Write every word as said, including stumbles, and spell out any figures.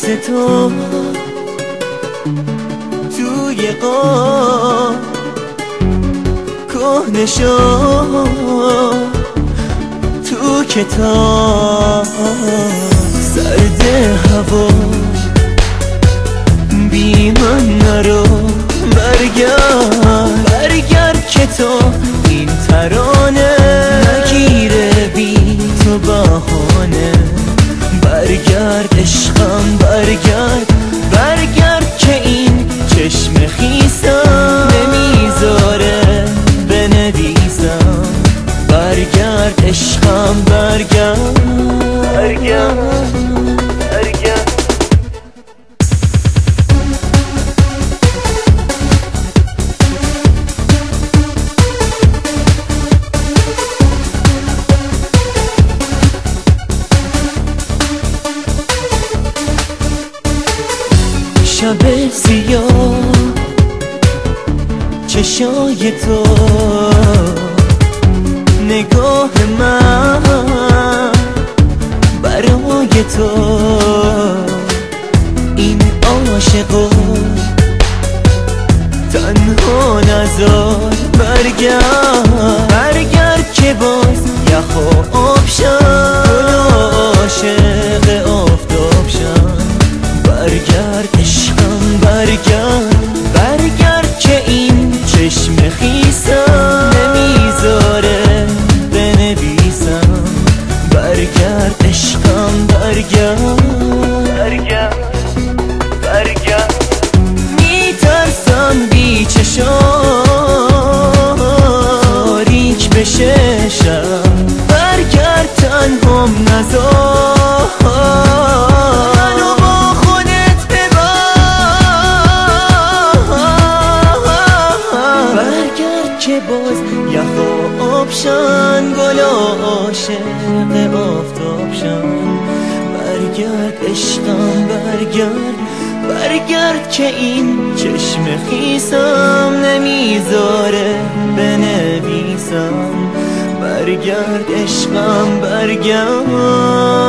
تو توی قاب کهنه شد تو کتاب سرد هوا بی من نرو برگرد برگرد که تو این ترانه نگیره بی تو بهانه برگرد عشقم برگرد برگرد که این چشم خیسم نمیذاره بنویسم برگرد عشقم برگرد برگرد برگرد شب سیاه چشای تو نگاه من برای تو این عاشقو تنها نذار برگرد برگرد که باز یخ و آب شد عاشق آفتاب شد برگرد عشقم برگرد برگرد که این چشم خیسم نمیذاره بنویسم برگرد عشقم برگرد برگرد برگرد میترسم بی چشام تاریک بشه شب برگرد تنهام نذار که باز یخ و آب شن گل عاشق آفتاب شن برگرد عشقم برگرد برگرد که این چشم خیسم نمیذاره بنویسم برگرد عشقم برگرد